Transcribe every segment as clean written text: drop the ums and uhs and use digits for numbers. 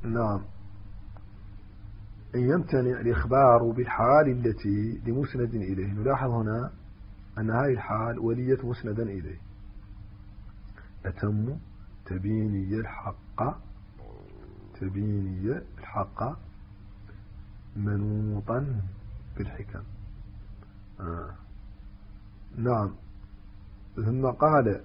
نعم. إن يمتنع الإخبار بالحال التي لمسند إليه. نلاحظ هنا أن هذه الحال ولية مسندا إليه. أتم تبيني الحق منوطا بالحكم. نعم. ثم قال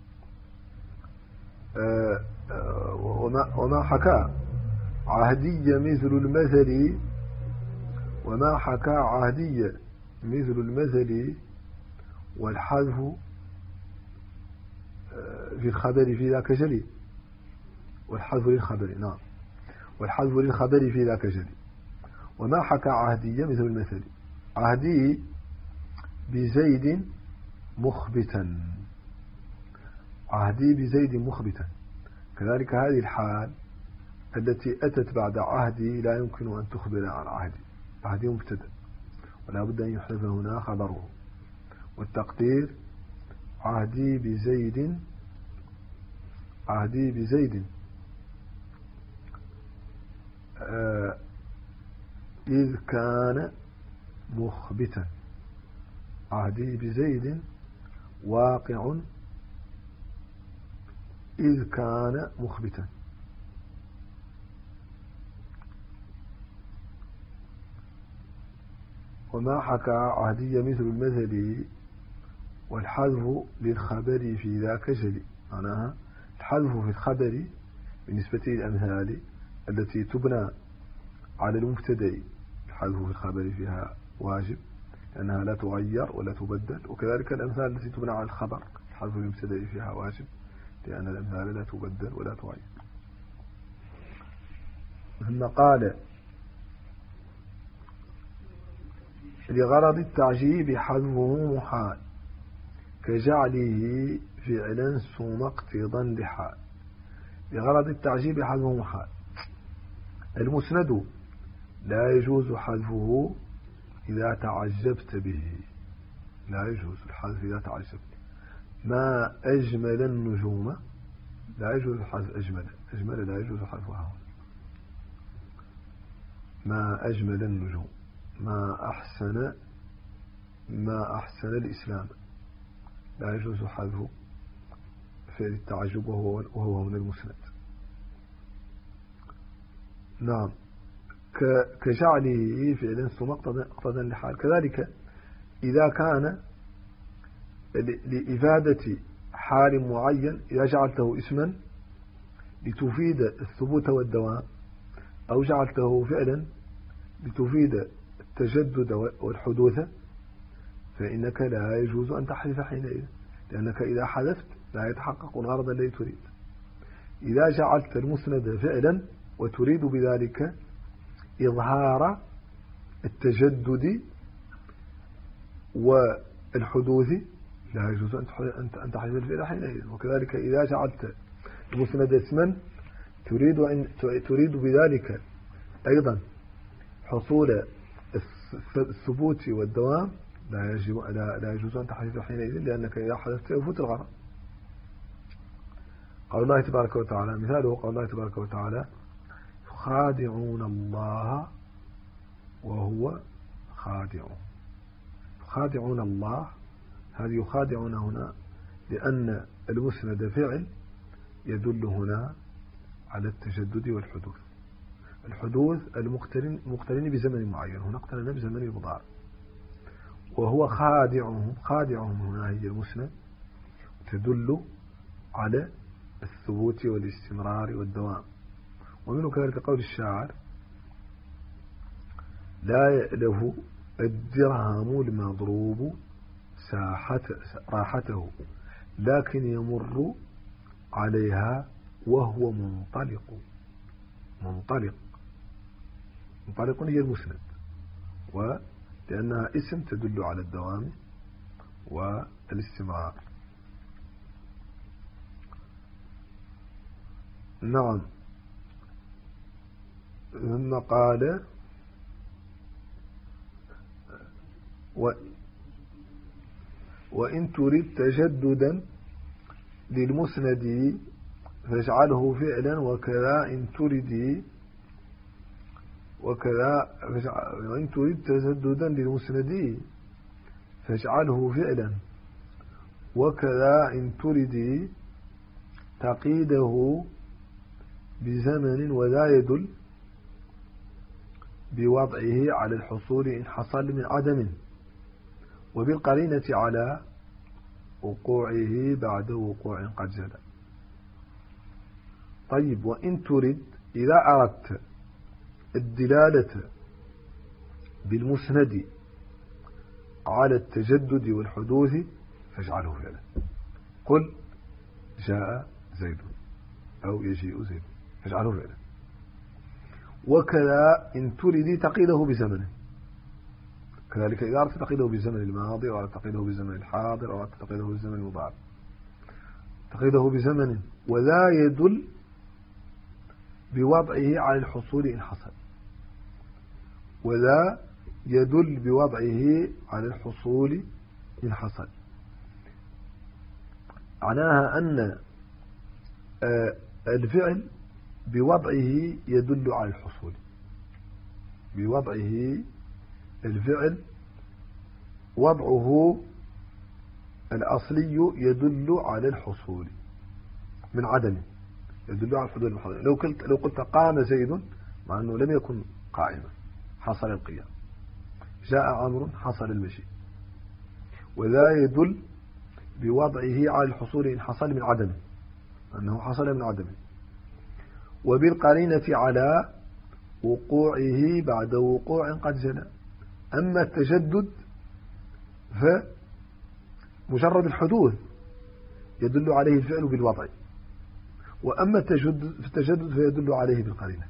وما حكى عهدي مثل المثل والحذف في الخبر في ذاك جلي. والحذف للخبر. نعم. والحذف للخبر في ذاك جلي. وما حكى عهدي مثل المثل. عهدي بزيد مخبتا. كذلك هذه الحال التي أتت بعد عهدي لا يمكن أن تخبر عن عهدي مبتدأ، ولا بد أن يحذف هنا خبره. والتقدير عهدي بزيد إذ كان مخبتا. عهدي بزيد واقع إذ كان مخبتا. وما حكى عهدي مثل المثل والحذف للخبر في ذاك جلي. معناها الحذف في الخبر بالنسبة للأمثال التي تبنى على المبتدأ. الحذف في الخبر فيها واجب لأنها لا تغير ولا تبدل، وكذلك الأمثال التي تبنى على الخبر الحذف في المبتدأ فيها واجب لأن الأمثال لا تبدل ولا تغير. ثم قال لغرض التعجيب حذفه محال كجعله فعلا ثم اقتضا لحال. لغرض التعجيب حذفه محال. المسند لا يجوز حذفه إذا تعجبت به. لا يجوز الحذف إذا تعجبت. ما أجمل النجوم. لا يجوز حذف أجمل لا يجوز حذفها. ما أجمل النجوم. ما أحسن الإسلام. لا يجوز حذف فعل التعجب وهو من المسند. نعم. كجعله فعلا ثم اقتضى لحال. كذلك إذا كان لإفادة حال معين إذا جعلته اسما لتفيد الثبوت والدوام، أو جعلته فعلا لتفيد التجدد والحدوث، فإنك لا يجوز أن تحذف حينئذ، لأنك إذا حذفت لا يتحقق الغرض الذي تريد. إذا جعلت المسند فعلا وتريد بذلك إظهار التجدد والحدوث لا يجوز أن تحذف الفعل حينئذ. وكذلك إذا جعلت المسند اسما تريد بذلك أيضا حصول الثبوت والدوام لا يجوز أن تحذف حينئذ، لأنك إذا حذفت يفوت الغرض. قال الله تبارك وتعالى مثاله قال الله تبارك وتعالى يخادعون الله وهو خادعهم. يخادعون الله. هذه يخادعون هنا لأن المسند فعل يدل هنا على التجدد والحدوث. الحدوث المقترن بزمن معين، هنا اقترن بزمن المضارع. وهو خادعهم هنا هي المسند تدل على الثبوت والاستمرار والدوام. ومنه كذلك قول الشاعر لا يألف الدرهم المضروب راحته لكن يمر عليها وهو منطلق هي المسند، ولأنها اسم تدل على الدوام والاستمرار. نعم. ثم قال وإن تريد تجددا للمسند فاجعله فعلا، وكذا إن تريد وكذا وإن تريد تجددا للمسند فاجعله فعلا، وكذا إن تريد تقييده بزمن ولا يدل بوضعه على الحصول إن حصل من عدم، وبالقرينة على وقوعه بعد وقوع قد جلى. طيب، وإن تريد إذا أردت الدلالة بالمسند على التجدد والحدوث فاجعله فعلا. قل جاء زيد أو يجيء زيد، فاجعله فعلا. وكذا إن تريد تقيده بزمنه، كذلك إذا أردت تقيده بالزمن الماضي أو أردت تقيده بالزمن الحاضر أو أردت تقيده بالزمن المضارع، تقيده بزمن ولا يدل بوضعه على الحصول إن حصل، ولا يدل بوضعه على الحصول إن حصل. معناها أن الفعل بوضعه يدل على الحصول، بوضعه الفعل وضعه الأصلي يدل على الحصول من عدمه، يدل على الحصول من عدمه. لو قلت قام زيد مع أنه لم يكن قائما حصل القيام، جاء عمرو حصل المشي، ولا يدل بوضعه على الحصول إن حصل من عدمه، أنه حصل من عدمه. وبالقرينة على وقوعه بعد وقوع قد جلى. أما التجدد فمجرد الحدوث يدل عليه الفعل بالوضع، وأما التجدد فيدل عليه بالقرينة،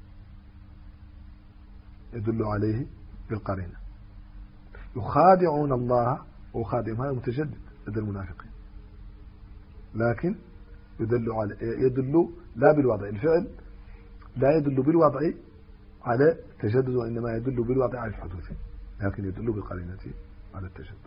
يدل عليه بالقرينة. يخادعون الله، وخادعهم هذا متجدد لدى المنافقين، لكن يدل لا بالوضع، الفعل لا يدل بالوضع على التجدد، وإنما يدل بالوضع على الحدوث، لكن يدل بالقرينة على التجدد.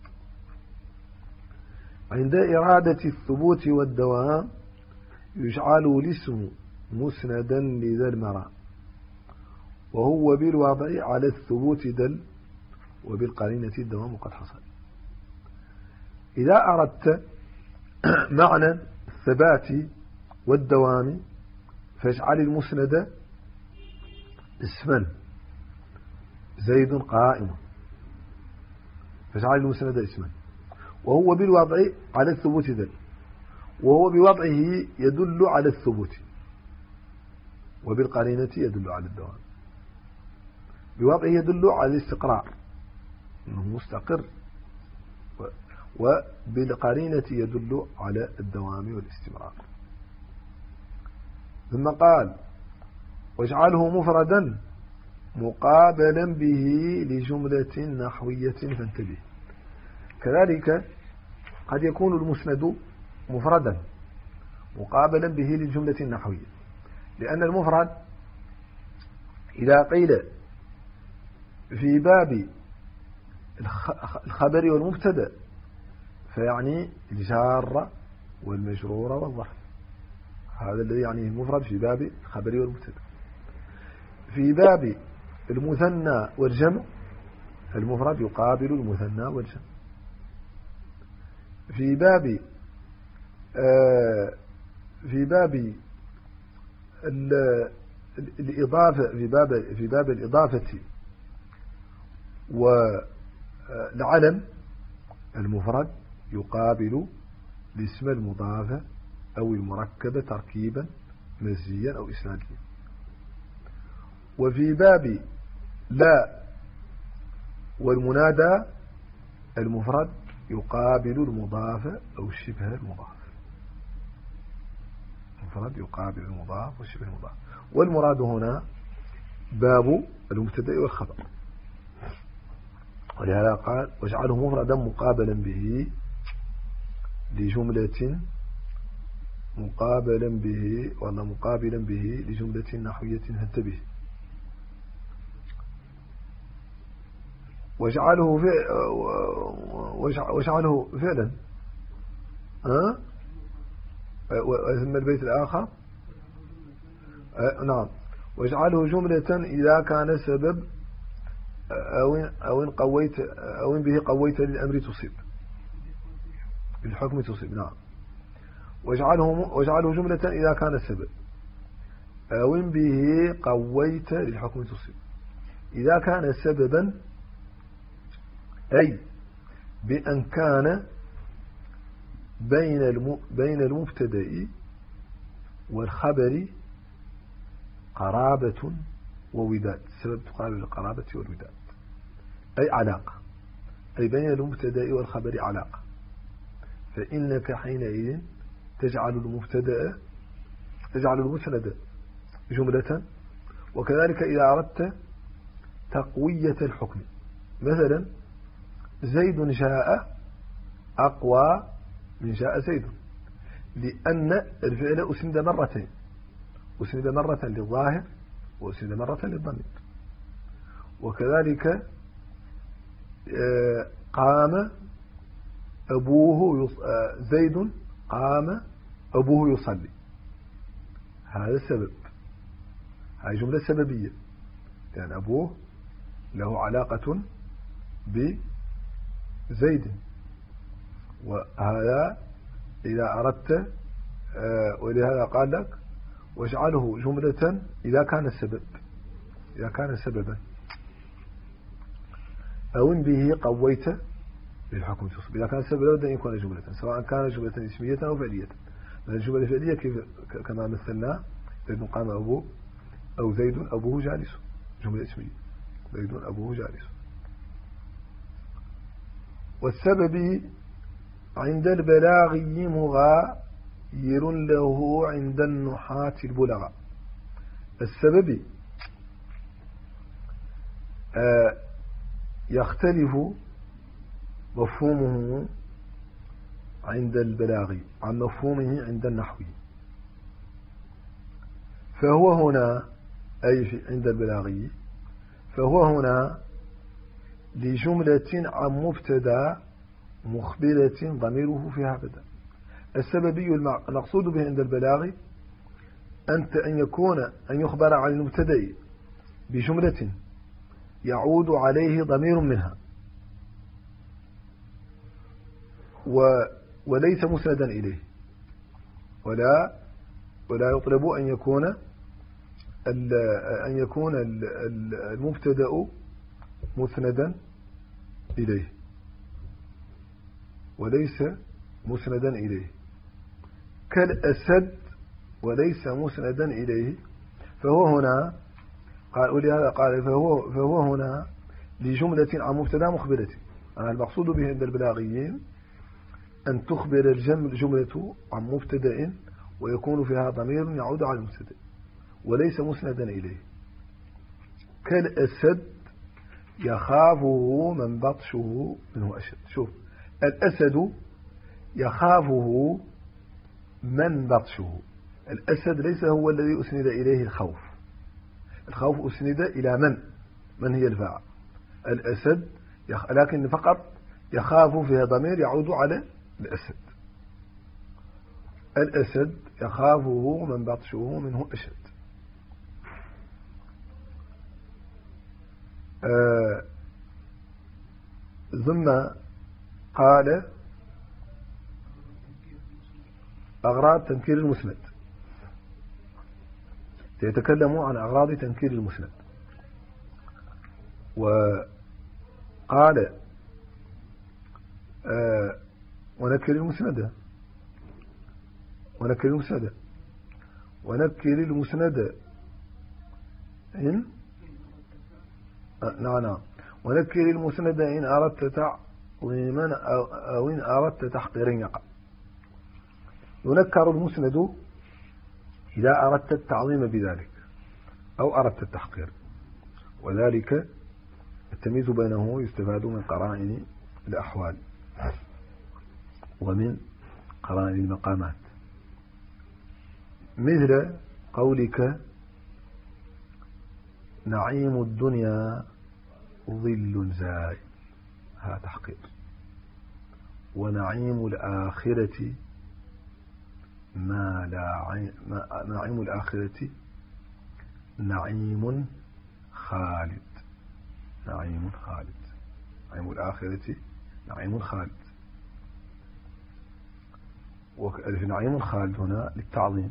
عند إرادة الثبوت والدوام يجعل الاسم مسندا لذا المرى، وهو بالوضع على الثبوت دل، وبالقرينة الدوام قد حصل. إذا أردت معنى الثبات والدوام فاجعل المسند اسما زيد قائم، فاجعل المسند اسما، وهو بالوضع على الثبوت دل، وهو بوضعه يدل على الثبوت، وبالقرينة يدل على الدوام. بوضعه يدل على الاستقرار أنه مستقر، وبالقرينة يدل على الدوام والاستمرار. ثم قال واجعله مفردا مقابلا به لجملة نحوية فانتبه. كذلك قد يكون المسند مفردا مقابلا به للجملة النحوية، لأن المفرد إذا قيل في باب الخبر والمبتدا فيعني الجار والمجرور والظرف، هذا الذي يعنيه المفرد في باب الخبر والمبتدا. في باب المثنى والجمع المفرد يقابل المثنى والجمع. في باب الإضافة، في باب الإضافة والعلم المفرد يقابل الاسم المضاف أو المركب تركيبا مزجيا أو إسناديا. وفي باب لا والمنادى المفرد يقابل المضاف أو الشبه المضاف، المفرد يقابل المضاف والشبه المضاف. والمراد هنا باب المبتدأ والخبر، ولهذا قال واجعله مفردا مقابلا به لجملة مقابلا به ولا مقابلا به لجملة نحوية فانتبه. واجعله فعلا ثم البيت الآخر نعم واجعله جملة إذا كان سبب أو إن به قويت للأمر تصيب بالحكم تصيب. نعم. واجعله جملة إذا كان السبب أو إن به قويت للحكم تصيب. إذا كان سببا أي بأن كان بين المبتدأ والخبر قرابة ووداد. السبب تقابل القرابة والوداد، أي علاقة، أي بين المبتدأ والخبر علاقة، فإنك حينئذ تجعل المسند جملة. وكذلك إذا أردت تقوية الحكم، مثلا زيد جاء أقوى من جاء زيد، لأن الفعل أسند مرتين، أسند مرة للظاهر وأسند مرة للضمير. وكذلك قام أبوه زيد قام أبوه يصلي، هذا السبب، هذه جملة سببية، لأن أبوه له علاقة بزيد. وهذا إذا أردت، ولهذا قال لك واجعله جملة إذا كان سببا أو إن به قويت للحكم تصب. إذا كان سببا لابد أن يكون جملة، سواء كان جملة اسمية أو فعلية. الجملة الفعلية كما مثلنا زيد قام أبوه، أو زيد أبوه جالس، جملة اسمية، زيد أبوه جالس. والسبب عند البلاغي مغاير له عند النحاة البلغاء. السبب يختلف مفهومه عند البلاغي عن مفهومه عند النحوي. فهو هنا أي عند البلاغي، فهو هنا لجملة عن مبتدا مخبرة ضميره فيها بدأ. السببي المقصود به عند البلاغي أن يخبر عن المبتدا بجملة يعود عليه ضمير منها وليس مسندا إليه، ولا يطلب أن يكون المبتدا مسندا إليه وليس مسندا إليه، كالأسد وليس مسندا إليه. فهو هنا قال، ولهذا قال فهو هنا لجملة عن مبتدا مخبرة. المقصود به عند البلاغيين أن تخبر الجملة عن مبتدا ويكون فيها ضمير يعود على المبتدا وليس مسندا إليه. كالأسد يخافه من بطشه منه أشد. شوف، الأسد يخافه من بطشه. الأسد ليس هو الذي أسند إليه الخوف أسند إلى من هي الفاعل. الأسد لكن فقط يخاف فيها ضمير يعود على الأسد. الأسد يخافه من بطشه منه أشد. ثم قال أغراض تنكير المسند، يتكلم عن أغراض تنكير المسند. وقال ونكر المسند إن نعم ونكر المسند إن أردت تعظيما أو إن أردت تحقيرا يقع. ينكر المسند إذا أردت التعظيم بذلك أو أردت التحقير، وذلك التمييز بينه يستفاد من قرائن الأحوال ومن قرائن المقامات، مثل قولك نعيم الدنيا ظل زائل، هذا تحقير. ونعيم الآخرة نعيم الآخرة نعيم خالد. نعيم خالد، نعيم الآخرة نعيم خالد. وفي نعيم خالد هنا للتعظيم،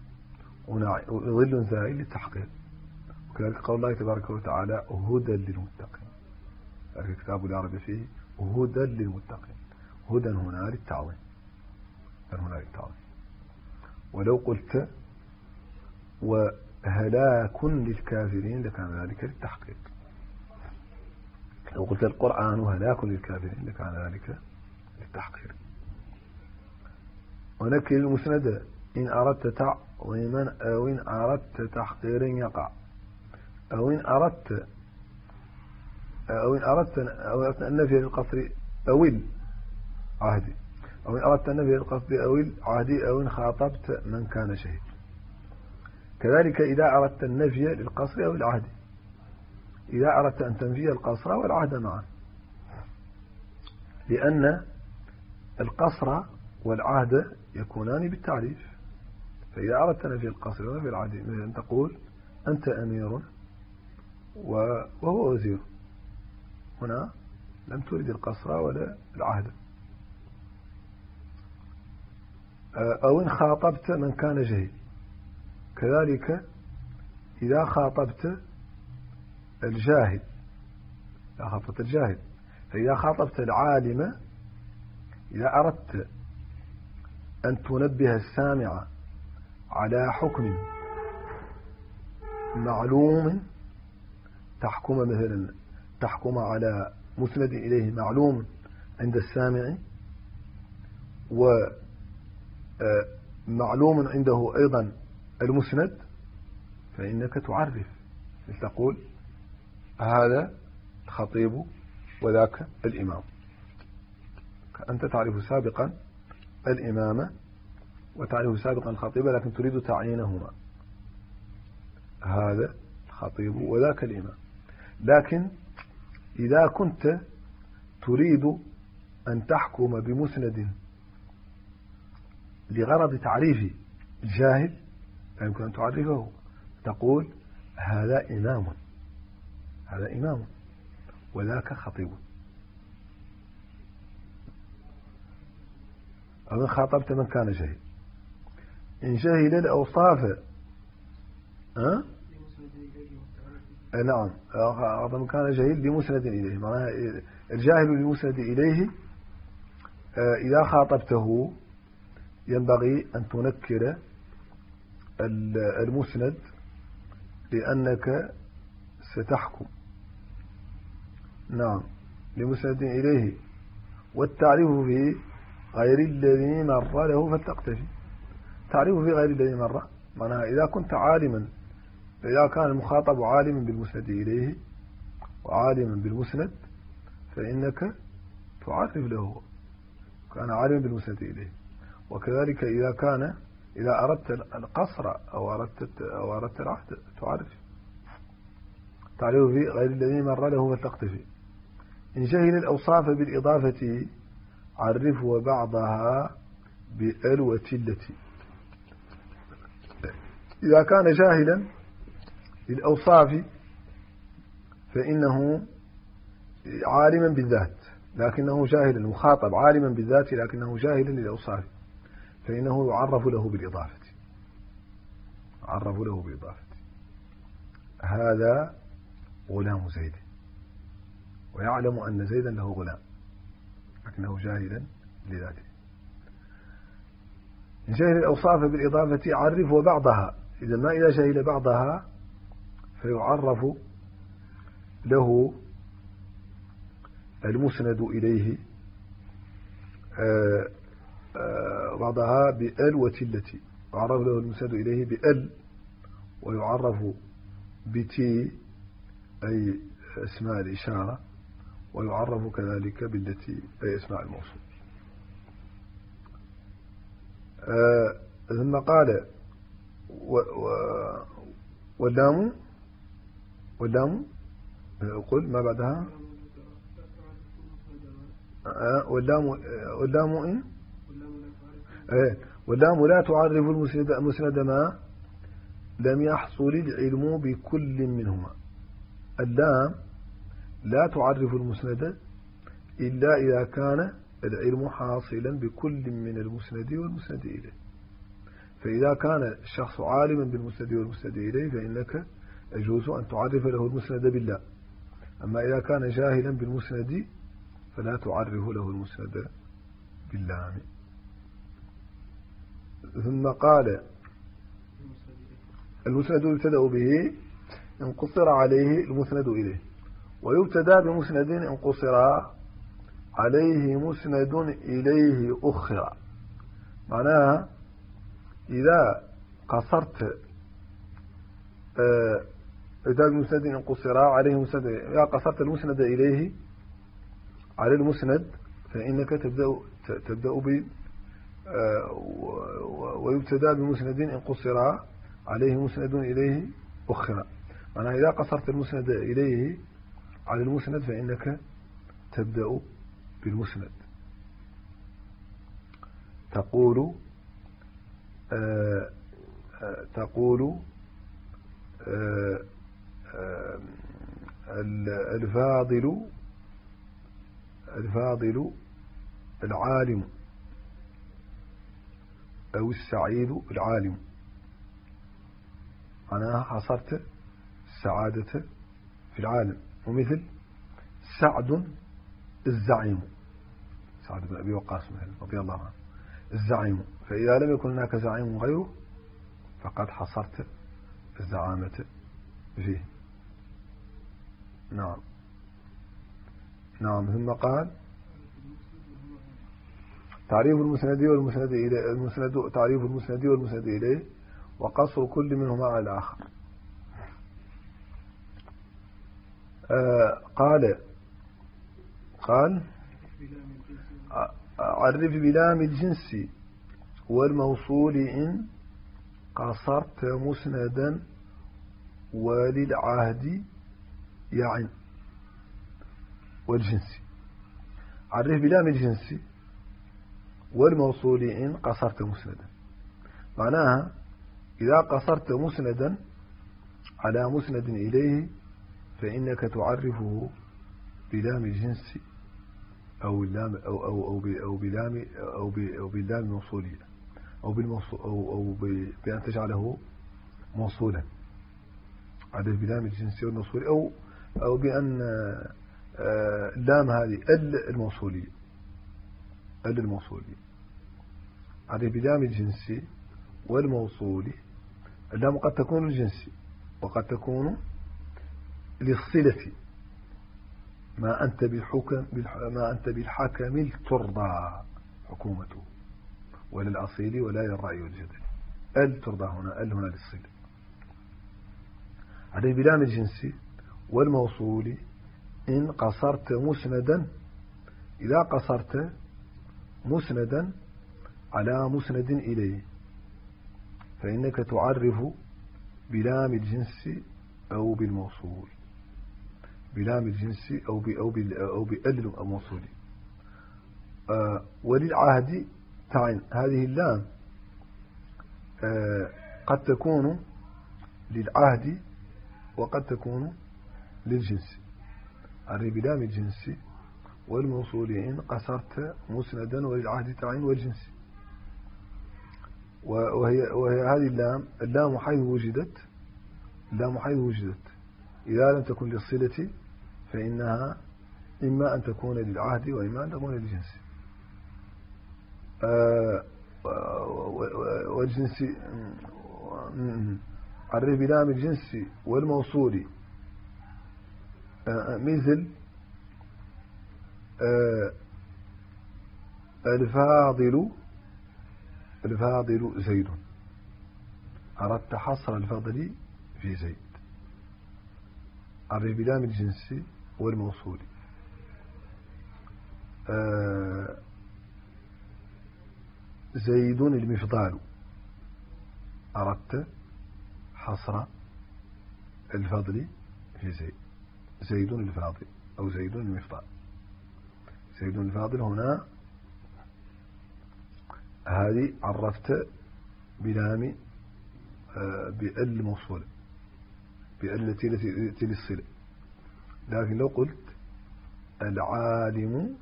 وظل زائل للتحقيق. وكذلك قول الله تبارك وتعالى هدى للمتقين، ذلك كتاب لا ريب فيه هدى للمتقين. هدى هنا للتعظيم، هنا للتعظيم. ولو قلت وهلاك للكافرين لكان ذلك للتحقيق. لو قلت القرآن هلاك للكافرين لكان ذلك للتحقيق. ونكر المسند إن أردت تعظيما أو إن أردت تحقيرا يقع، أو إن أردت النفي للقصر أو العهد، أو إن أردت النفي للقصد أو العهد، أو إن خاطبت من كان شهيد. كذلك إذا أردت النفي للقصر أو العهد، إذا أردت أن تنفي القصر والعهد معا، لأن القصر والعهد يكونان بالتعريف. فإذا أردت نفي القصر ونفي العهد، مثل أن تقول أنت أمير وهو وزير، هنا لم تريد القصر ولا العهد. أو إن خاطبت من كان جهل، كذلك إذا خاطبت الجاهل، فإذا خاطبت العالم، إذا أردت أن تنبه السامع على حكم معلوم، تحكم على مسند إليه معلوم عند السامع، ومعلوم عنده أيضا المسند، فإنك تعرف، مثل تقول هذا الخطيب وذاك الإمام. أنت تعرف سابقا الإمام وتعرف سابقا الخطيب، لكن تريد تعيينهما، هذا الخطيب وذاك الإمام. لكن إذا كنت تريد أن تحكم بمسند لغرض تعريف الجاهل، لا يمكن أن تعرفه، تقول هذا إمام وذاك خطيب. أو إن خاطبت من كان جاهل، إن جاهل الأوصاف نعم، من كان جاهل بمسند إليه، معناها الجاهل بمسند إليه إذا خاطبته ينبغي أن تنكر المسند، لأنك ستحكم نعم لمسند إليه، والتعريف في غير الذي مر له فلتقتفي. تعريف في غير الذي مر معناها إذا كنت عالما، إذا كان المخاطب عالما بالمسند إليه وعالما بالمسند، فإنك تعرف له كان عالما بالمسند إليه. وكذلك إذا أردت القصر أو أردت العهد تعرف. تعرف في غير الذي مر له فلتقتفي. إن جهل الأوصاف بالإضافة عرف وبعضها بأل وتلتي. إذا كان جاهلا للأوصاف فإنه عالما بالذات لكنه جاهل، المخاطب عالما بالذات لكنه جاهل للأوصاف، فإنه يعرف له بالإضافة. هذا غلام زيد، ويعلم أن زيدا له غلام لكنه جاهلا لذاته. إن جاهل الأوصاف بالإضافة عرف وبعضها، إذا ما إذا جاهل بعضها فيعرف له المسند إليه بعضها بأل وتلتي، يعرف له المسند إليه بأل، ويعرف بتي أي اسماء الإشارة، ويعرف كذلك بالتي أي اسماء الموصول. ثم قال واللام قل ما بعدها واللام لا تعرف المسند ما لم يحصل العلم بكل منهما. اللام لا تعرف المسند إلا إذا كان العلم حاصلا بكل من المسند والمسند إليه. فإذا كان الشخص عالما بالمسند والمسند إليه فإنك يجوز أن تعرف له المسند بالله. أما إذا كان جاهلا بالمسند فلا تعرف له المسند باللام. ثم قال المسند يبتدأ به إن قصر عليه المسند إليه، ويبتدأ بمسند إن قصر عليه مسند إليه أخر. معناها إذا قصرت إذا بمسند إن قصر عليه مسند، إذا قصرت المسند إليه على المسند فإنك تبدأ ب ويبتدأ بمسند إن قصر عليه مسند إليه أخر. معناها إذا قصرت المسند إليه على المسند فإنك تبدأ بالمسند. تقول الفاضل العالم أو السعيد العالم. أنا حصرت السعادة في العالم. ومثل سعد الزعيم، سعد بن أبي وقاص رضي الله عنه الزعيم. فإذا لم يكن هناك زعيم غيره فقد حصرت الزعامة فيه. نعم. ثم قال تعريف المسند والمسند إليه، تعريف المسند والمسند إليه وقصر كل منهما على الآخر. قال عرف بلام الجنس والموصول إن قصرت مسندا وللعهد يعن والجنس. عرف بلام الجنس والموصول إن قصرت مسندا. معناها إذا قصرت مسندا على مسند إليه فإنك تعرفه بلام الجنس أو اللام أو باللام الموصولية أو بأن تجعله موصولا. عرف بلام الجنس والموصول أو بأن اللام هذه الموصولية. عرف بلام الجنس والموصول. اللام قد تكون الجنس وقد تكون للصلة. ما أنت بالحكم الترضى حكومته، ولا الأصيل ولا للرأي والجدل. ترضى هنا للصلة. عرف بلام الجنس والموصول إن قصرت مسندا، إذا قصرت مسندا على مسند إليه فإنك تعرف بلام الجنس أو بالموصول. بلام الجنس أو بأل الموصول. وللعهد تعين. هذه اللام قد تكون للعهد وقد تكون للجنس. عرف بلام الجنس والموصول إن قصرت مسندا وللعهد تعين والجنس. وهي هذه اللام حيث وجدت إذا لم تكن للصلة فإنها إما أن تكون للعهد وإما أن تكون للجنس. والجنس عرف بلام الجنس والموصول مثل الفاضل زيد. أردت حصر الفضل في زيد. عرف بلام الجنس والموصول زيد المفضال. أردت حصر الفضل في زيد. زيد الفاضل أو زيد المفضال. زيد الفاضل هنا هذه عرفت بلام بأل موصولة، بأل التي للصلة. لكن لو قلت العالم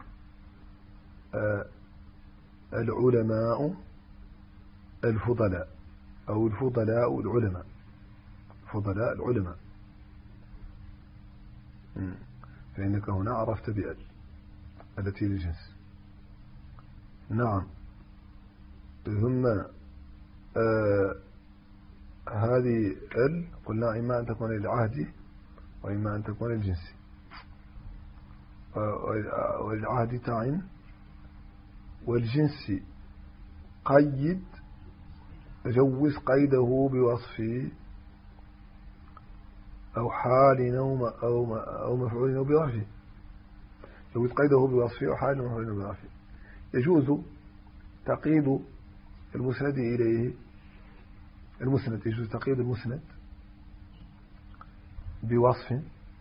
العلماء الفضلاء، أو الفضلاء العلماء، فضلاء العلماء، فإنك هنا عرفت بأل التي للجنس. نعم. ثم هذه ال قلنا إما أن تكون للعهد وإما أن تكون للجنس. والعهد تعين، والجنس قيد، جوز قيده بوصف أو حال أو مفعول أو بظرف. جوز قيده بوصف أو حال أو مفعول أو بظرف. يجوز تقييد المسند إليه، المسند يجوز تقييد المسند بوصف،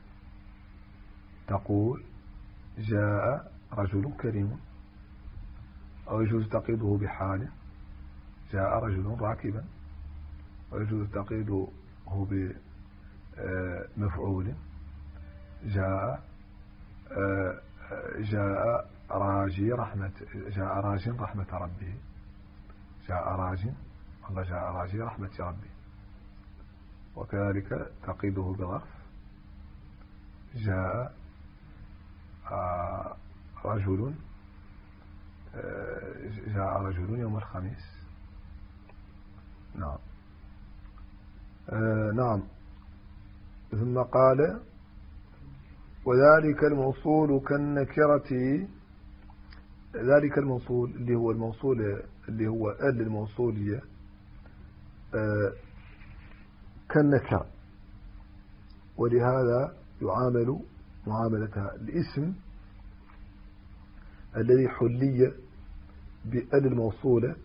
تقول جاء رجل كريم، أو يجوز تقييده بحال، جاء رجل راكبا، ويجوز تقييده بمفعول، جاء راجي رحمة ربه، جاء راج، والله جاء راجي رحمة ربه. وكذلك تقييده بظرف، جاء رجل يوم الخميس. نعم. نعم. ثم قال وذلك الموصول كالنكرة، ذلك الموصول اللي هو الموصول اللي هو ال الموصولية كالنكرة، ولهذا يعامل معاملتها الاسم الذي حلي بأل الموصولة،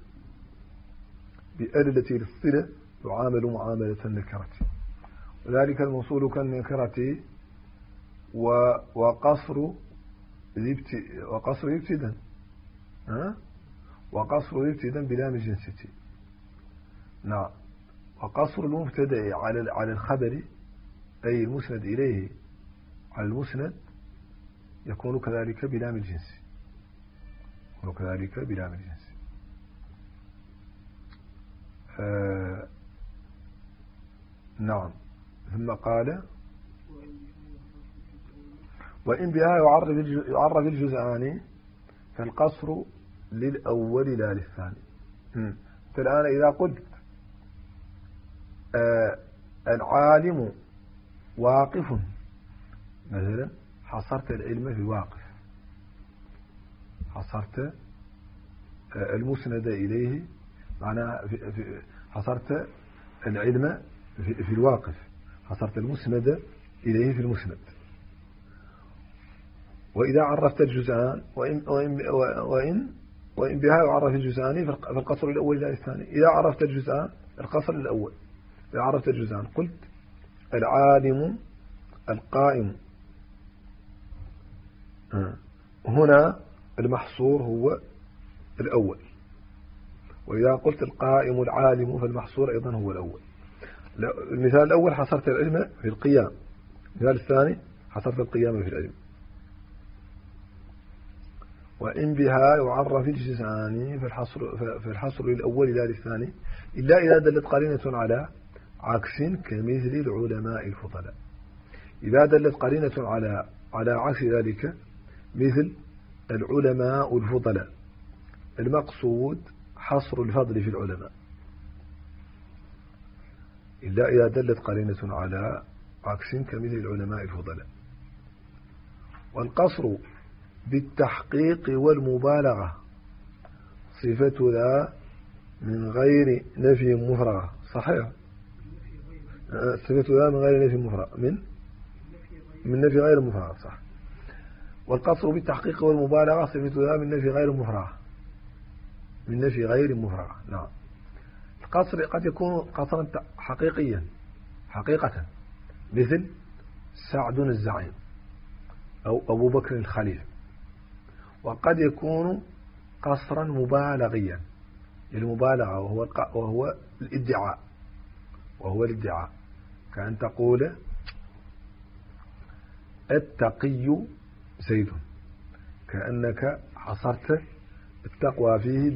بأل التي للصلة، يعامل معاملة النكرة. وذلك الموصول كالنكرة وقصر ابتدا، وقصر ابتدا بلام الجنسية. نعم. وقصر المبتدأ على الخبر أي المسند إليه على المسند يكون كذلك بلام الجنس، وكذلك بلام الجنس. نعم. ثم قال وإن بها يعرف الجزءان فالقصر للأول لا للثاني. فالآن إذا قلت العالم واقف مثلا، حصرت العلم في واقف، حصرت المسند إليه، معناها حصرت العلم في الواقف، حصرت المسند إليه في المسند. وإذا عرفت الجزءان وإن بها يعرف الجزءان فالقصر الأول لا للثاني. إذا عرفت الجزءان القصر الأول. إذا عرفت الجزءان قلت العالم القائم، هنا المحصور هو الأول. وإذا قلت القائم العالم فالمحصور أيضا هو الأول. المثال الأول حصرت العلم في القيام، المثال الثاني حصرت القيام في العلم. وإن بها يعرف الجزءان فالحصر للأول لا للثاني، إلا إذا دلت قرينة على عكس كمثل العلماء الفضلاء. إذا دلت قرينة على عكس ذلك مثل العلماء الفضلاء، المقصود حصر الفضل في العلماء، إلا إذا دلت قرينة على عكس كمثل العلماء الفضلاء. والقصر بالتحقيق والمبالغة صفة ذا من غير نفي مفرغة. صحيح، صفة ذا من غير نفي مفرغة، من نفي غير مفرغة. صح. والقصر بالتحقيق والمبالغة صفة ذا من نفي غير مفرغة، من نفي غير مفرغة. نعم. القصر قد يكون قصرا حقيقيا حقيقة، مثل سعد الزعيم أو أبو بكر الخليل. وقد يكون قصرا مبالغيا، المبالغة وهو الادعاء، وهو الادعاء، كأن تقول التقي زيد، كأنك حصرت التقوى فيه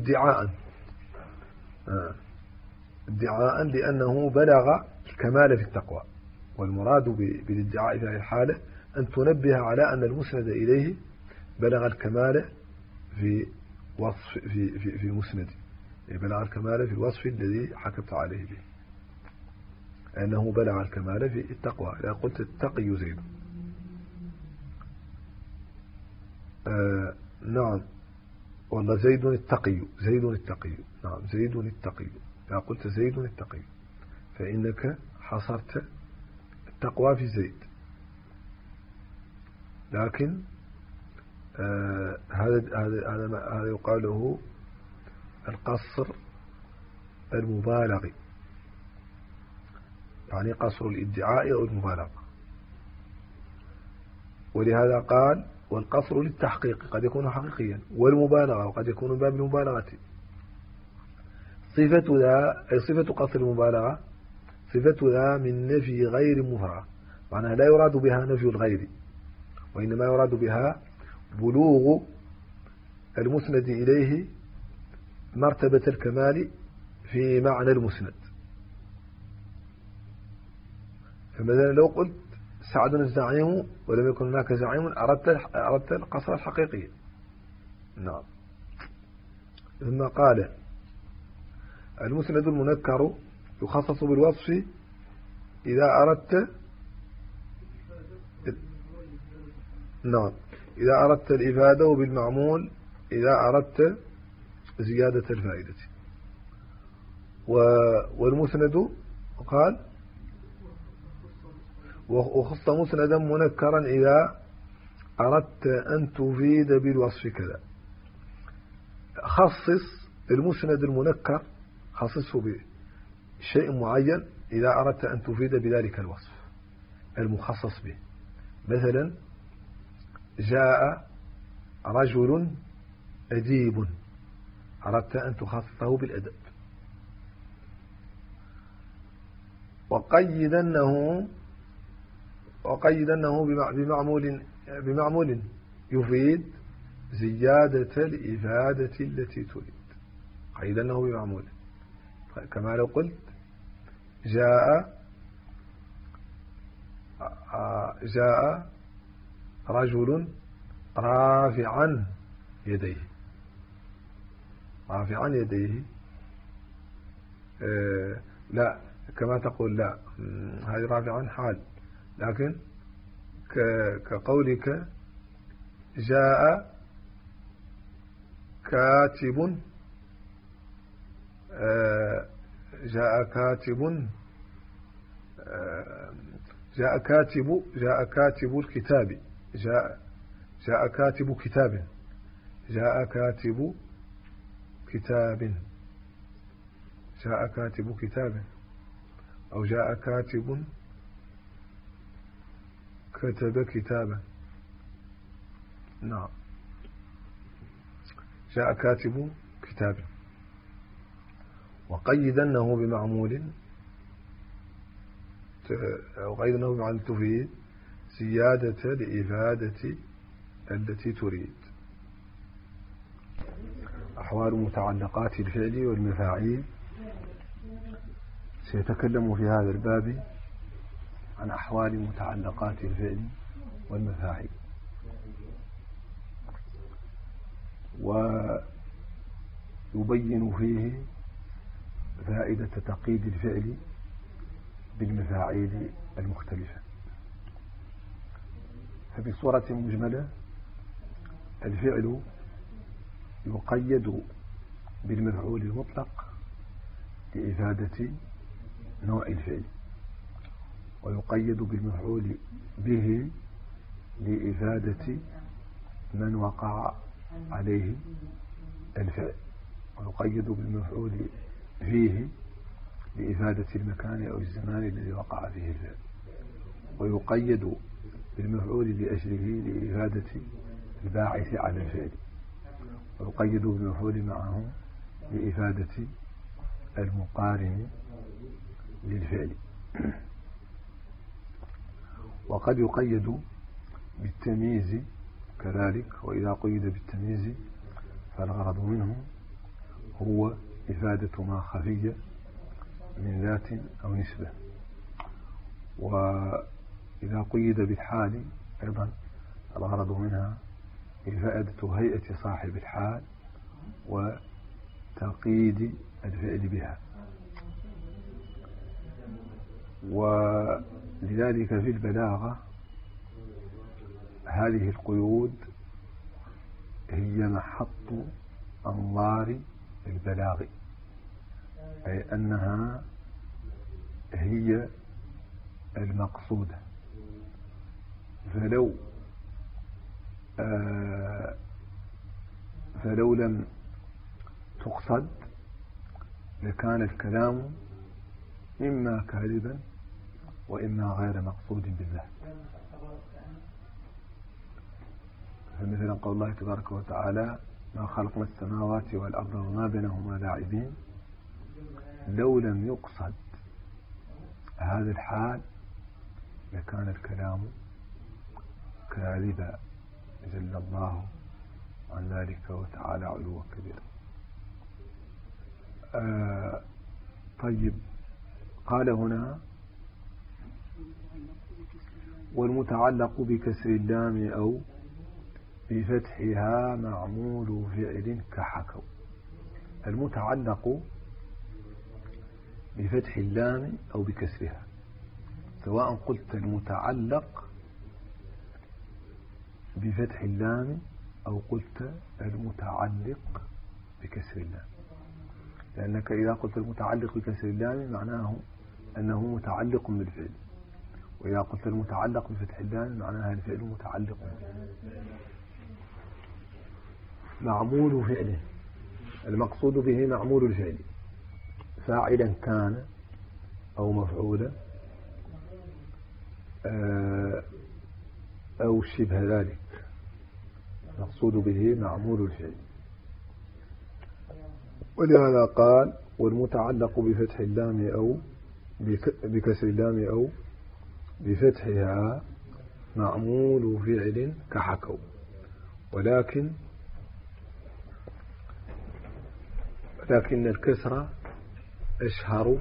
ادعاء لأنه بلغ الكمال في التقوى. والمراد بالادعاء في هذه الحالة أن تنبه على أن المسند إليه بلغ الكمال في وصف في مسند، بلغ الكمال في الوصف الذي حكمت عليه به، أنه بلغ الكمال في التقوى. إذا قلت التقي زيد، نعم، والله زيد التقي، نعم زيد التقي. إذا قلت زيد التقي فإنك حصرت التقوى في زيد. لكن هذا يقال له القصر المبالغي، يعني قصر الادعاء أو المبالغة. ولهذا قال والقصر للتحقيق قد يكون حقيقيا، والمبالغة وقد يكون من باب المبالغة. صفة قصر المبالغة صفتها من نفي غير مفرغ، معناها لا يراد بها نفي الغير، وإنما يراد بها بلوغ المسند إليه مرتبة الكمال في معنى المسند. فمثلا لو قلت سعد الزعيم ولم يكن هناك زعيم أردت القصر الحقيقي. نعم. ثم قال المسند المنكر يخصص بالوصف إذا أردت الإفادة، وبالمعمول إذا أردت زيادة الفائدة. والمسند قال وخص مسندا منكرا إذا أردت أن تفيد بالوصف كذا. خصص المسند المنكر، خصصه بشيء معين إذا أردت أن تفيد بذلك الوصف المخصص به. مثلا جاء رجل أديب، أردت أن تخصصه بالأدب. وقيدنه بمعمول يفيد زيادة الإفادة التي تريد. قيدنه بمعمول، كما لو قلت جاء رجل رافعا يديه. لا، كما تقول لا، هذه رافعا حال، لكن كقولك جاء كاتب الكتاب، جاء كاتب كتاب، أو جاء كاتب كتب كتابا. نعم، جاء كاتب كتاب. وقيدنه بمعمول تفيد زيادة الإفادة التي تريد. أحوال متعلقات الفعل والمفاعيل. سيتكلم في هذا الباب عن أحوال متعلقات الفعل والمفاعيل، ويبين فيه فائدة تقييد الفعل بالمفاعيل المختلفة. فبصورة مجملة الفعل يقيد بالمفعول المطلق لإفادة نوع الفعل، ويقيد بالمفعول به لإفادة من وقع عليه الفعل، ويقيد بالمفعول فيه لإفادة المكان أو الزمان الذي وقع فيه الفعل، ويقيد بالمفعول لأجله لإفادة الباعث على الفعل، ويقيد بالمفعول معه لإفادة المقارن للفعل. وقد يقيد بالتمييز كذلك، وإذا قيد بالتمييز فالغرض منه هو إفادة ما خفي من ذات أو نسبة. وإذا قيد بالحال أيضا الغرض منها إفادة هيئة صاحب الحال وتقييد الفعل بها. ولذلك في البلاغة هذه القيود هي محط أنظار البلاغ، أي أنها هي المقصودة. فلو لم تقصد لكان الكلام إما كاذبا وإما غير مقصود بالله. فمثلا قول الله تبارك وتعالى: ما خلقنا السماوات والأرض وما بينهما لاعبين. لو لم يقصد هذا الحال لكان الكلام كاذبا، جل الله عن ذلك وتعالى علوا كبيرا. طيب، قال هنا: والمتعلق بكسر اللام أو بفتحها معمول فعل كحكوا. المتعلق بفتح اللام أو بكسرها، سواء قلت المتعلق بفتح اللام أو قلت المتعلق بكسر اللام، لأنك إذا قلت المتعلق بكسر اللام معناه أنه متعلق بالفعل، وإذا قلت المتعلق بفتح اللام معناها الفعل متعلق به. معمول فعله، المقصود به معمول الفعل، فاعلا كان أو مفعولا أو شبه ذلك، المقصود به معمول الفعل. ولهذا قال: والمتعلق بفتح اللام أو بكسر اللام أو بفتحها معمول فعل كحكوا. ولكن الكسر أشهر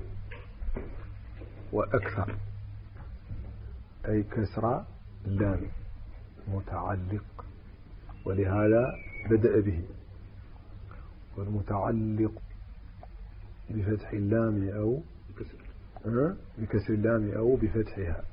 وأكثر، أي كسر اللام متعلق، ولهذا بدأ به. والمتعلق بفتح اللام أو بكسر اللام أو بفتحها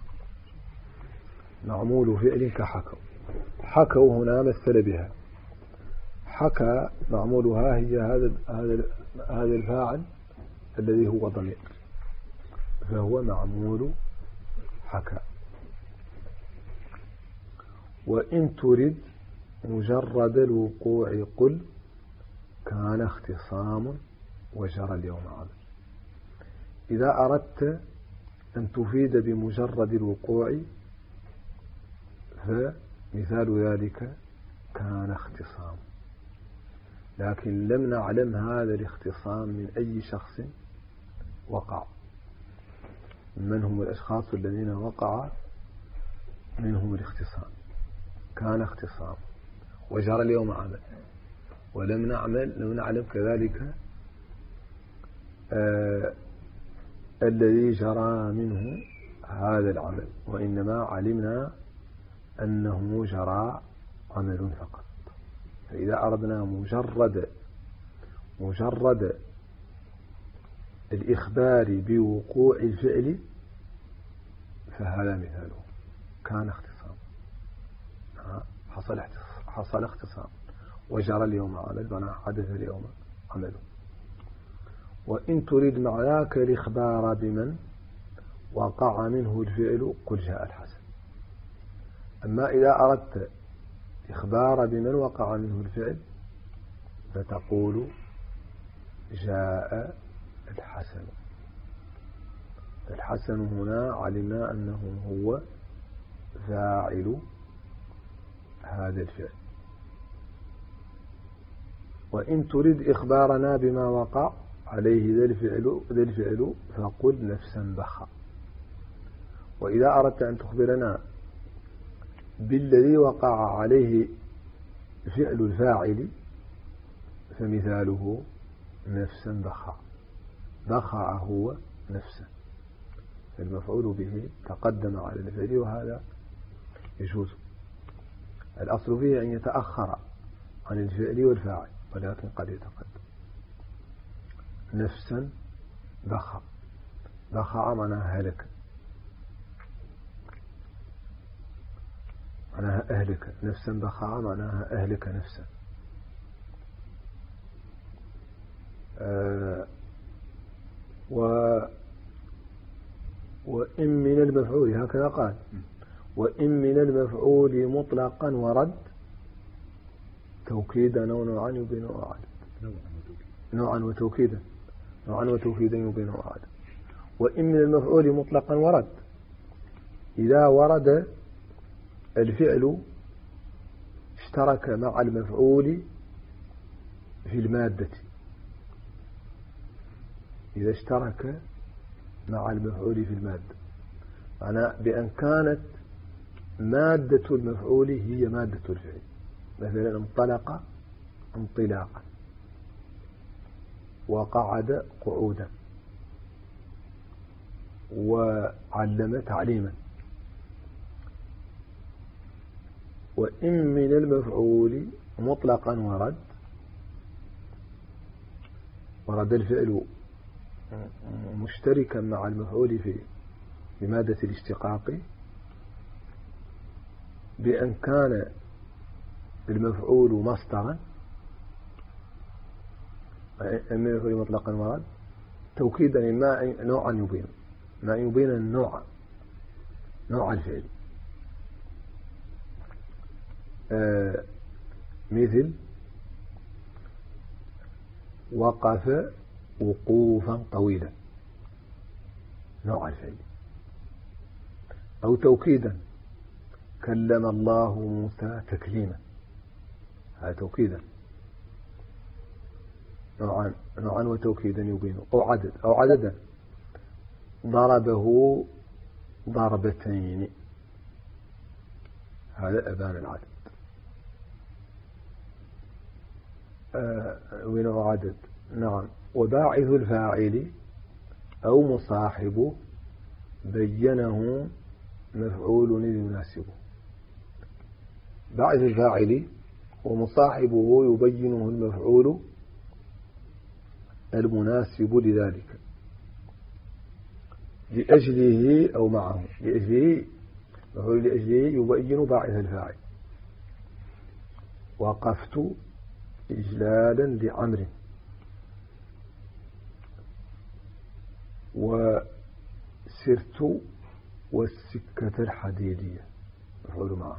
معمول فعل كحكوا. حكوا هنا مثل بها. حكى معمولها هي هذا الفاعل الذي هو ضمير، فهو معمول حكى. وإن ترد مجرد الوقوع قل كان اختصام وجرى اليوم عمل. إذا أردت أن تفيد بمجرد الوقوع فمثال ذلك كان اختصام، لكن لم نعلم هذا الاختصام من أي شخص وقع، من هم الأشخاص الذين وقع منهم الاختصام. كان اختصام وجرى اليوم عمل، ولم نعلم كذلك الذي جرى منه هذا العمل، وإنما علمنا أنه جرى عمل فقط. فإذا أردنا مجرد الإخبار بوقوع الفعل فهذا مثاله، كان اختصام، حصل اختصام، وجرى اليوم عمل، بنا حدث اليوم عمل. وإن تريد مع ذاك الإخبار بمن وقع منه الفعل قل جاء الحسن. أما إذا أردت إخبار بمن وقع منه الفعل فتقول جاء الحسن. الحسن هنا علمنا أنه هو فاعل هذا الفعل. وإن تريد إخبارنا بما وقع عليه ذا الفعل فقل نفسا بخا. وإذا أردت أن تخبرنا بالذي وقع عليه فعل الفاعل فمثاله نفسا بخا. بخا هو نفسا، المفعول به تقدم على الفعل، وهذا يجوز. الأصل فيه أن يتأخر عن الفعل والفاعل، ولكن قد يتقدم. نفسا بخا. بخا معناها هلك، معناها أهلك. نفسا بخا معناها أهلك نفسا. وإن من المفعول، هكذا قال، وإن من المفعول مطلقا ورد توكيدا أو نوعا يبين وعد. نوعا وتوكيدا، نوعا وتوكيدا يبين وعد. وإن من المفعول مطلقا ورد، إذا ورد الفعل اشترك مع المفعول في المادة. إذا اشترك مع المفعول في المادة، معناه بأن كانت مادة المفعول هي مادة الفعل. مثلا انطلق انطلاقا، وقعد قعودا، وعلم تعليما. وإن من المفعول مطلقا ورد الفعل مشتركا مع المفعول في مادة الاشتقاق، بأن كان المفعول مصدرا. من المفعول مطلقا ورد توكيدا ما نوعا يبين، ما يبين النوع، نوع الفعل. مثل وقف وقوفا طويلا، نوع الفعل. أو توكيدا كلم الله موسى تكليما، هذا توكيدا، نوعا وتوكيدا يبين. أو عددا ضربه ضربتين، هذا أبان العدد. ونوع عدد. نعم. وباعث الفاعل أو مصاحبه بينه مفعول يناسبه. باعث الفاعل ومصاحبه يبينه المفعول المناسب لذلك، لأجله أو معه. لأجله، مفعول لأجله يبين باعث الفاعل. وقفت إجلالا لعمر، وسرت والسكة الحديدية، مفعول معه.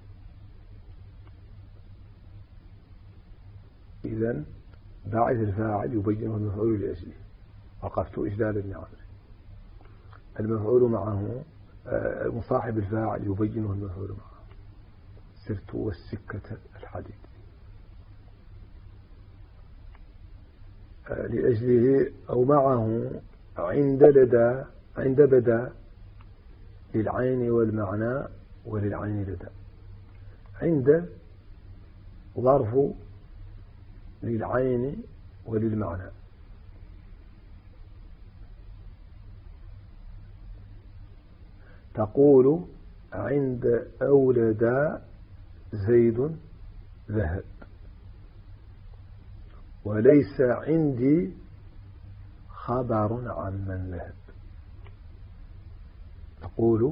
إذن باعث الفاعل يبينه المفعول لأجله. وقفت إجلالا لعمر. المفعول معه مصاحب الفاعل يبينه المفعول معه. سرت والسكة الحديد. لأجله أو معه عند لدى، عند بدا للعين والمعنى وللعين لدى. عند ظرف للعين وللمعنى. تقول عند أولد زيد ذهب، وليس عندي خبر عن من ذهب. تقول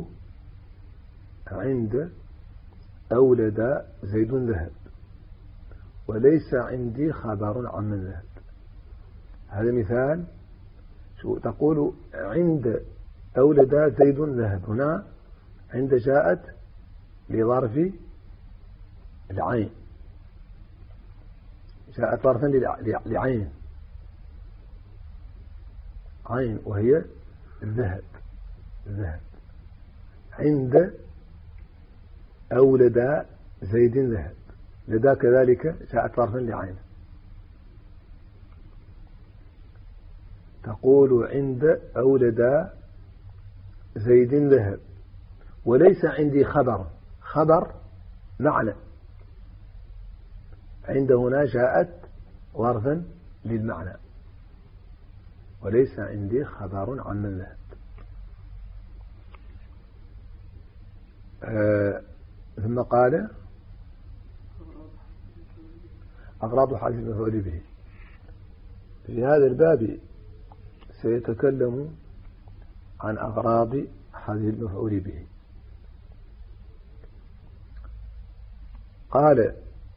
عند أولد زيد ذهب، وليس عندي خبر عن من ذهب. هذا مثال. شو تقول عند أولد زيد ذهب، هنا عند جاءت لظرف العين، جاءت ظرفا لعين، عين وهي الذهب. الذهب. عند أولد زيد ذهب، لدى كذلك جاءت ظرفا لعين. تقول عند أولد زيد ذهب، وليس عندي خبر معنى، عند هنا جاءت ظرفا للمعنى، وليس عندي خبر عن من ذهب. ثم قال أغراض حديث المفعول به. في هذا الباب سيتكلم عن أغراض حديث المفعول به. قال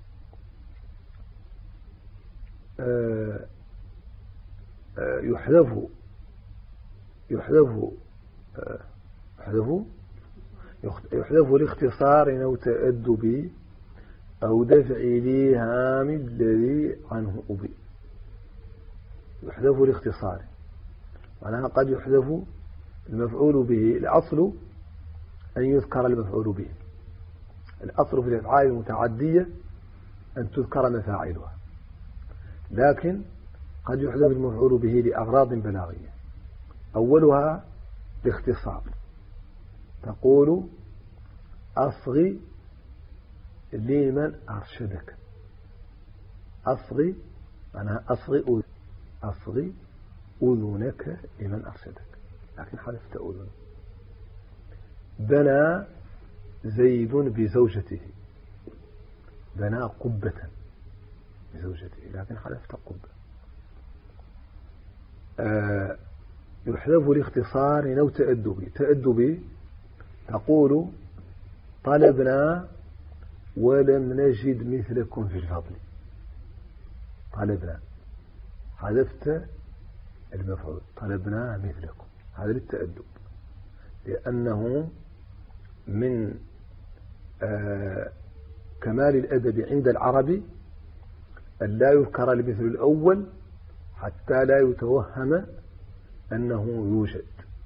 يحذف لاختصار أو تأدب أو دفع لهام الذي عنه أبي. يحذف لاختصار، معناها قد يحذف المفعول به. الأصل أن يذكر المفعول به، الأصل في الأفعال المتعدية أن تذكر مفاعلها، لكن قد يحذف المفعول به لأغراض بلاغية. أولها الاختصار، تقول أصغي لمن أرشدك. أصغي معناها أصغي أذنك لمن أرشدك، لكن حذفت أذن. بنى زيد بزوجته، بنى قبة بزوجته، لكن حذفت قبة. يحذف لاختصار أو تأدبي، تقول طلبنا ولم نجد مثلكم في الفضل. طلبنا حذفت المفعول، طلبنا مثلكم، هذا للتأدب، لأنه من كمال الأدب عند العرب أن لا يذكر المثل الأول حتى لا يتوهم أنه يوجد،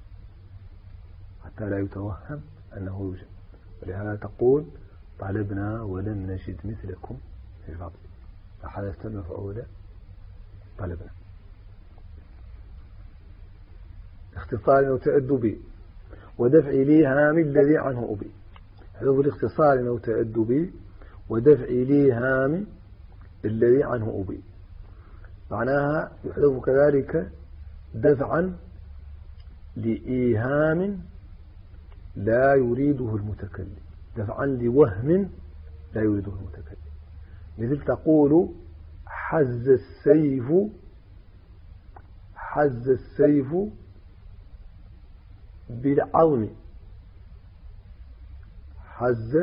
ولهذا تقول طلبنا ولم نجد مثلكم في الفضل، فحذفت المفعول طلبنا. اختصار وتأدبي ودفع لهام الذي عنه أبي. حذف الاختصار وتأدبي ودفع لهام الذي عنه أبي، معناها يحذف كذلك دفعا لإيهام لا يريده المتكلم، دفعا لوهم لا يريده المتكلم. مثل تقول حز السيف بالعظم. حز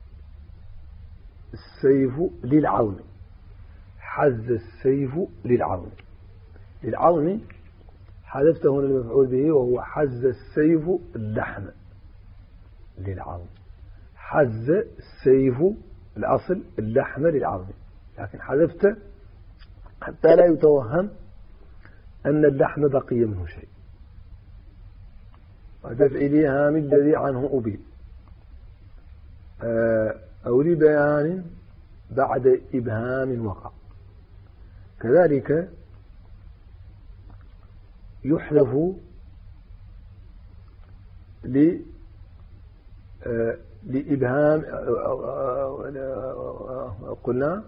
السيف للعظم، حز السيف للعظم. للعظم حذفت هنا المفعول به وهو حز السيف اللحم للعظم. حز السيف الأصل اللحم للعظم، لكن حذفت حتى لا يتوهم أن اللحم بقي منه شيء. ودفع لهام الذي عنه أبي أو لبيان بعد إبهام وقع. كذلك يحذف لإبهام قلنا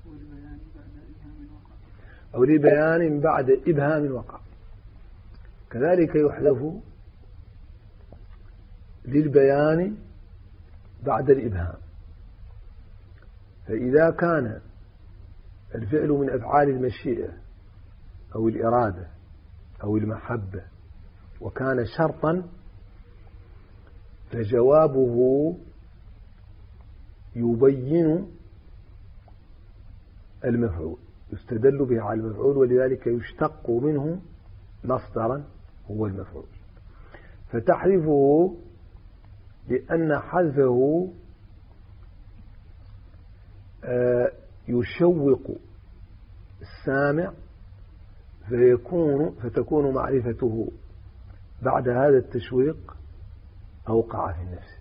أو لبيان بعد إبهام وقع. كذلك يحذف للبيان بعد الإبهام. فإذا كان الفعل من أفعال المشيئة أو الإرادة أو المحبة وكان شرطا، فجوابه يبين المفعول، يستدل به على المفعول، ولذلك يشتق منه مصدرا هو المفعول. فتحذفه لأن حذفه يشوق السامع فتكون معرفته بعد هذا التشويق أوقع في النفس.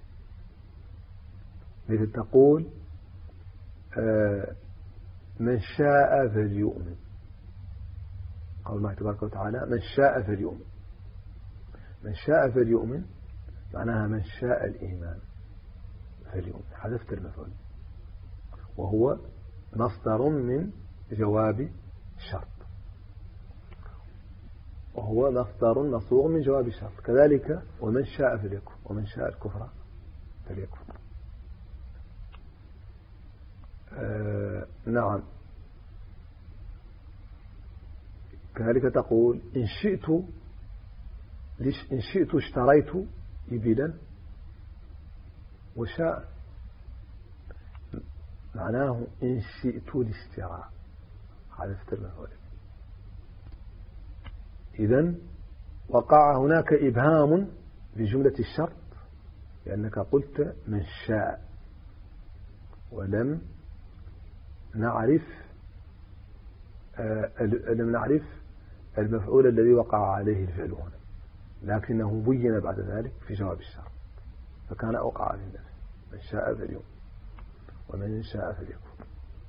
مثل تقول من شاء فليؤمن، قول الله تبارك وتعالى من شاء فليؤمن. من شاء فليؤمن معناها من شاء الإيمان فليؤمن، حذفت المفعول، وهو مصدر من جواب الشرط، وهو مصدر مصوغ من جواب الشرط. كذلك ومن شاء فليكفر، ومن شاء الكفر فليكفر. نعم. كذلك تقول إن شئت اشتريت إبلا، وشاء معناه إن شئت الاشتراء، هذا المفعول. إذن وقع هناك إبهام بجملة الشرط، لأنك قلت من شاء، ولم نعرف المفعول الذي وقع عليه الفعل هنا، لكنه بين بعد ذلك في جواب الشرط، فكان أوقع في النفس. من شاء فليؤمن ومن شاء فليكفر،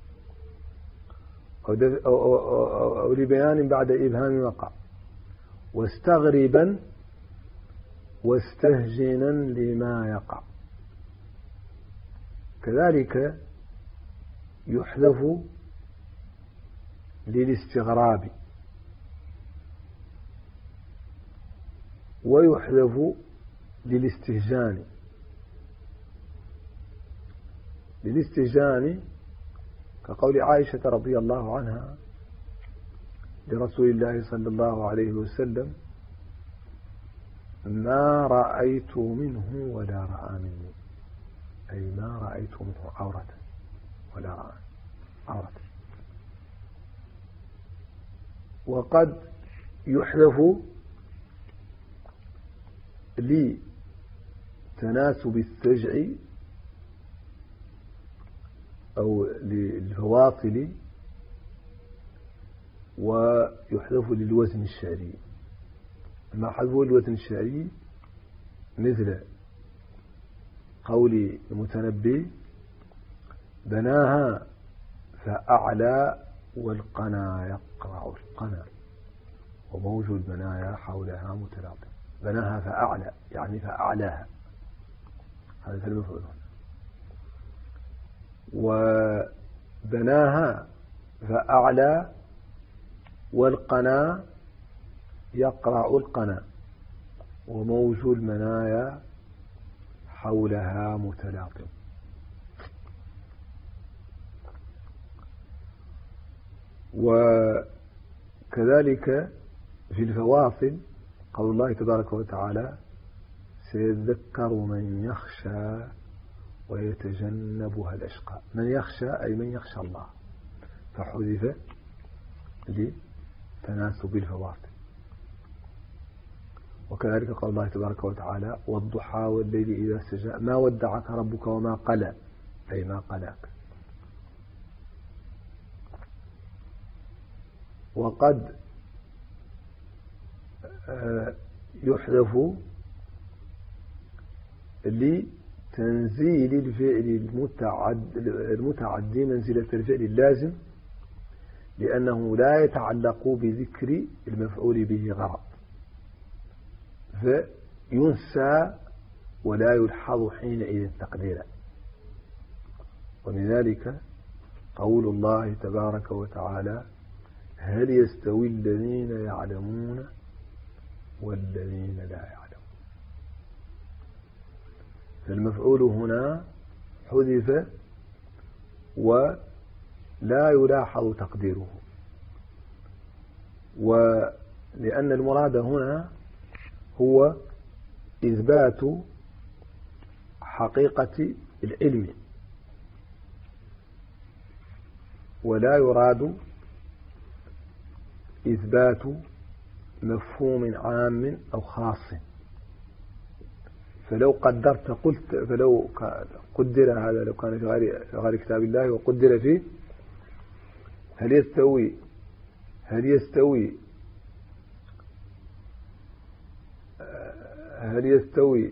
أو لبيان بعد إبهام وقع. واستغربا واستهجنا لما يقع، كذلك يحذف للاستغراب، ويحذف للاستهجان. للاستهجان كقول عائشة رضي الله عنها لرسول الله صلى الله عليه وسلم: ما رأيت منه ولا رأى مني، أي ما رأيت منه عورة ولا رأى عورة. وقد يحذف لتناسب السجع أو للفواصل، ويحذف للوزن الشعري. ما حذفه الوزن الشعري مثل قول المتنبي: بناها فأعلى والقنا يقرع القنا، وموج البنايا حولها متلاطم. بناها فأعلى يعني فأعلاها، هذا المفعول. وبناها فأعلى والقنا يقرع القنا، وموج المنايا حولها متلاطم. وكذلك في الفواصل قول الله تبارك وتعالى: سيذكر من يخشى ويتجنبها الأشقى. من يخشى أي من يخشى الله، فحذف لتناسب الفواصل. وكذلك قول الله تبارك وتعالى: والضحى والليل إذا سجى ما ودعك ربك وما قلى، أي ما قلاك. وقد يحذف لتنزيل الفعل المتعدي منزلة الفعل اللازم، لأنه لا يتعلق بذكر المفعول به غرض، فينسى ولا يلحظ حينئذ تقديرا. ومن ذلك قول الله تبارك وتعالى: هل يستوي الذين يعلمون والذين لا يعلمون. فالمفعول هنا حذف ولا يلاحظ تقديره، ولأن المراد هنا هو إثبات حقيقة العلم، ولا يراد إثبات مفهوم عام أو خاص. فلو قدرت قلت، فلو قدر هذا، لو كان في غير كتاب الله وقدر فيه: هل يستوي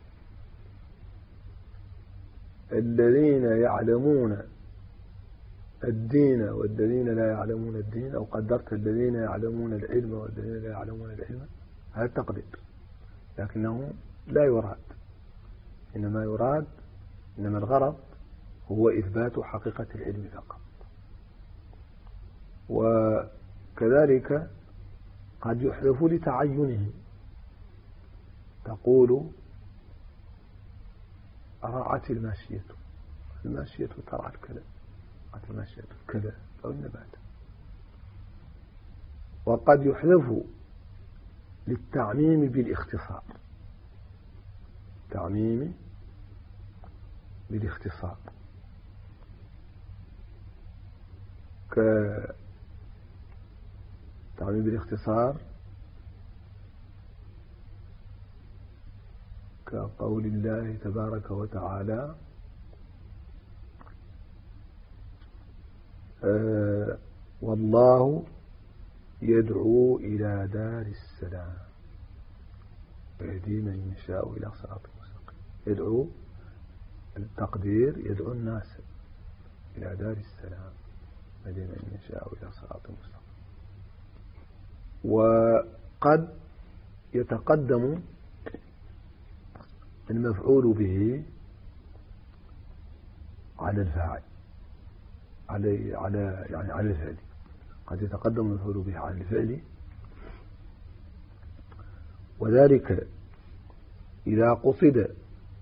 الذين يعلمون الدين والذين لا يعلمون الدين، أو قدرت الذين يعلمون العلم والذين لا يعلمون العلم، هذا تقدير، لكنه لا يراد. إنما الغرض هو إثبات حقيقة العلم فقط. وكذلك قد يحذف لتعينه، تقول رعت الماشية ترعى كذا، رعت الماشية كذا أو النبات. وقد يحذف للتعميم بالاختصار، تعميم بالاختصار، كتعميم بالاختصار كقول الله تبارك وتعالى والله يدعو إلى دار السلام ويهدي من يشاء إلى صراط مستقيم. يدعو، التقدير يدعو الناس إلى دار السلام ويهدي من يشاء إلى صراط مستقيم. وقد يتقدم المفعول به على الفاعل، على الفعل. قد يتقدم المفعول به على الفعل، وذلك إذا قصد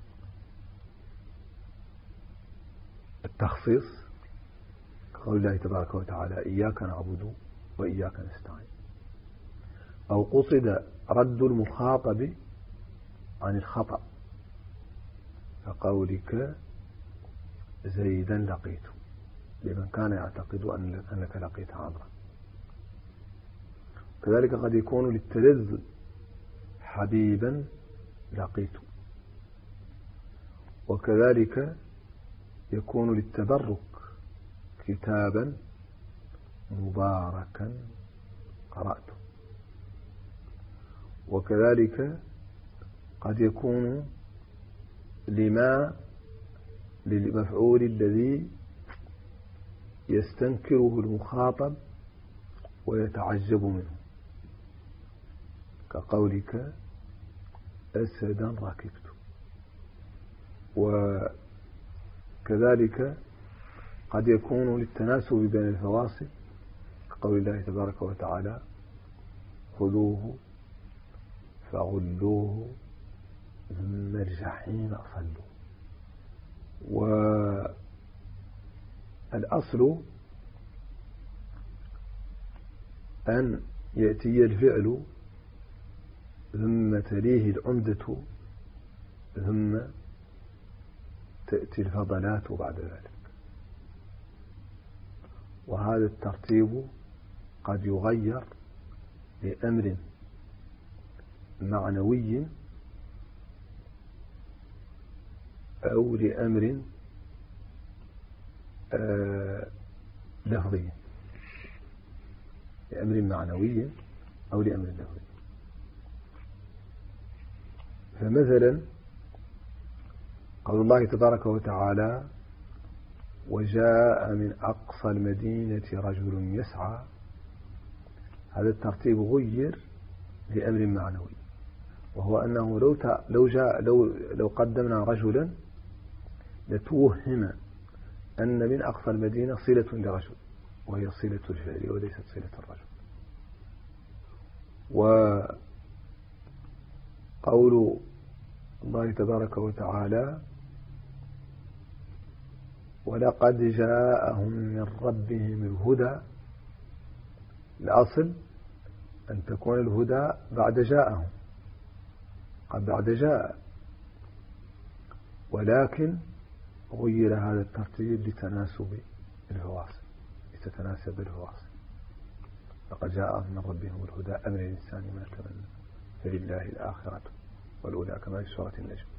التخصيص كقول الله تبارك وتعالى إياك نعبد وإياك نستعين، أو قصد رد المخاطب عن الخطأ كقولك زيدا لقيته، لمن كان يعتقد أنك لقيت عمرا. كذلك قد يكون للتلذذ حبيبا لقيته، وكذلك يكون للتبرك كتابا مباركا قرأته، وكذلك قد يكون للمفعول الذي يستنكره المخاطب ويتعجب منه كقولك أسدا ركبت. وكذلك قد يكون للتناسب بين الفواصل كقول الله تبارك وتعالى خذوه فغلوه ثم الجحيم صلوه. والأصل أن يأتي الفعل ثم تليه العمدة ثم تأتي الفضلات بعد ذلك، وهذا الترتيب قد يغير لأمر معنوي أو لأمر لفظي، لأمر معنوي أو لأمر لفظي. فمثلا قول الله تبارك وتعالى وجاء من أقصى المدينة رجل يسعى، هذا الترتيب غير لأمر معنوي، وهو أنه لو قدمنا رجلا لتوهم أن من أقصى المدينة صلة لرجل، وهي صلة الفعل وليست صلة الرجل. وقول الله تبارك وتعالى ولقد جاءهم من ربهم الهدى، الأصل أن تكون الهدى بعد جاءهم، قد بعد جاء، ولكن غير هذا الترتيب لتناسب الفواصل، لتتناسب الفواصل. لقد جاءهم من ربهم الهدى أم للإنسان ما تمنى فلله الآخرة والأولى كما في سورة النجم.